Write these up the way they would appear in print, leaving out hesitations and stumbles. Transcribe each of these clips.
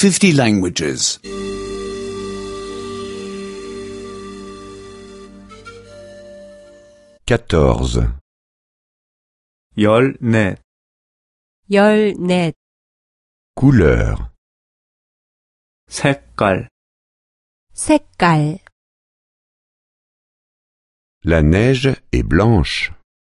50 languages. 14. 14. 14. Couleur. 색깔. 색깔. La neige est blanche.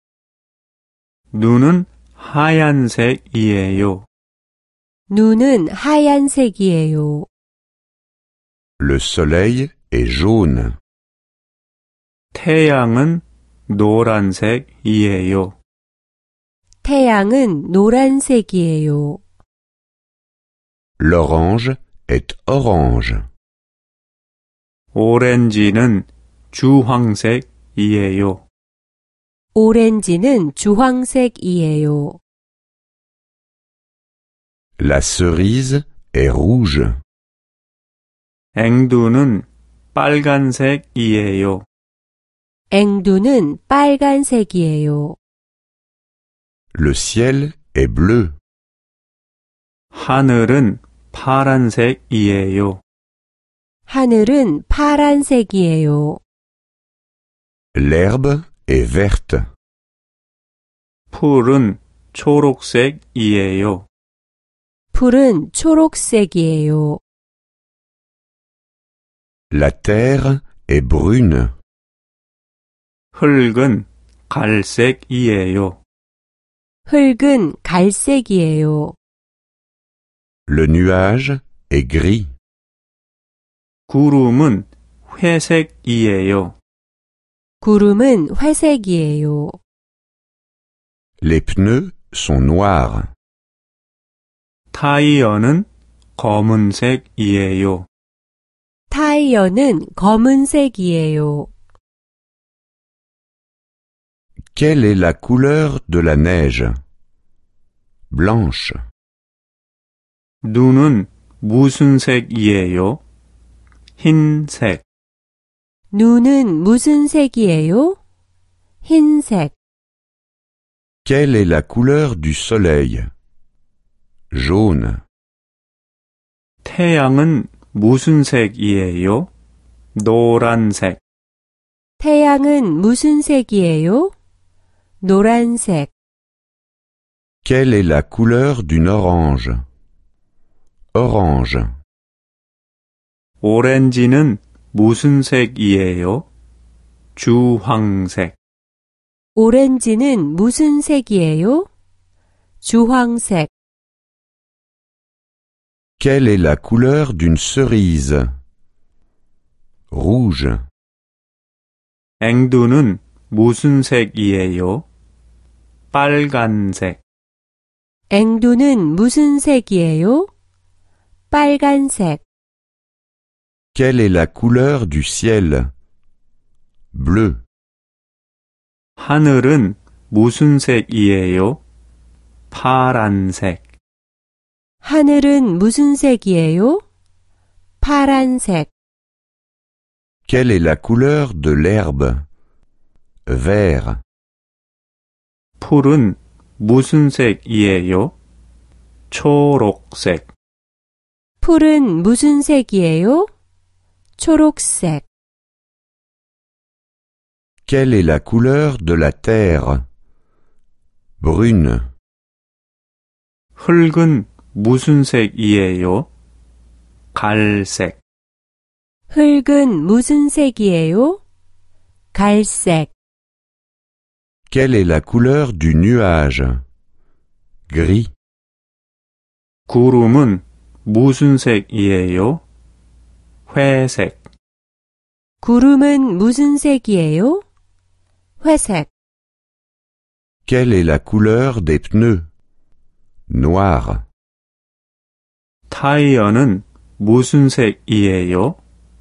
눈은 하얀색이에요. 눈은 하얀색이에요. Le soleil est jaune. 태양은 노란색이에요. 태양은 노란색이에요. L'orange est orange. 오렌지는 주황색이에요. 오렌지는 주황색이에요. La cerise est rouge. 앵두는 빨간색이에요. 앵두는 빨간색이에요. Le ciel est bleu. 하늘은 파란색이에요. 하늘은 파란색이에요. L'herbe est verte. 풀은 초록색이에요. 풀은 초록색이에요. La terre est brune. 흙은 갈색이에요. 흙은 갈색이에요. Le nuage est gris. 구름은 회색이에요. 구름은 회색이에요. Les pneus sont noirs. 타이어는 검은색이에요. 타이어는 검은색이에요. Quelle est la couleur de la neige? Blanche. 눈은 무슨 색이에요? 흰색. 눈은 무슨 색이에요? 흰색. Quelle est la couleur du soleil? Jaune. 태양은 무슨 색이에요? 노란색. 태양은 무슨 색이에요? 노란색. Quelle est la couleur d'une orange? Orange. 오렌지는 무슨 색이에요? 주황색. 오렌지는 무슨 색이에요? 주황색. Quelle est la couleur d'une cerise? Rouge. 앵두는 무슨 색이에요? 빨간색. 앵두는 무슨 색이에요? 빨간색. Quelle est la couleur du ciel? Bleu. 하늘은 무슨 색이에요? 파란색. 하늘은 무슨 색이에요? 파란색. Quelle est la couleur de l'herbe? Vert. 풀은 무슨 색이에요? 초록색. 풀은 무슨 색이에요? 초록색. Quelle est la couleur de la terre? Brune. 흙은 무슨 색이에요? 갈색. 흙은 무슨 색이에요? 갈색. Quelle est la couleur du nuage? Gris. 구름은 무슨 색이에요? 회색. 구름은 무슨 색이에요? 회색. Quelle est la couleur des pneus? Noir. 타이어는 무슨 색이에요?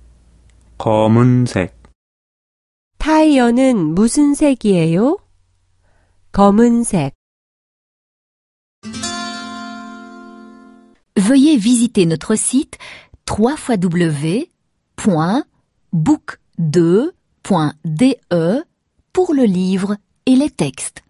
검은색. 타이어는 무슨 색이에요? 검은색. Veuillez visiter notre site www.book2.de pour le livre et les textes.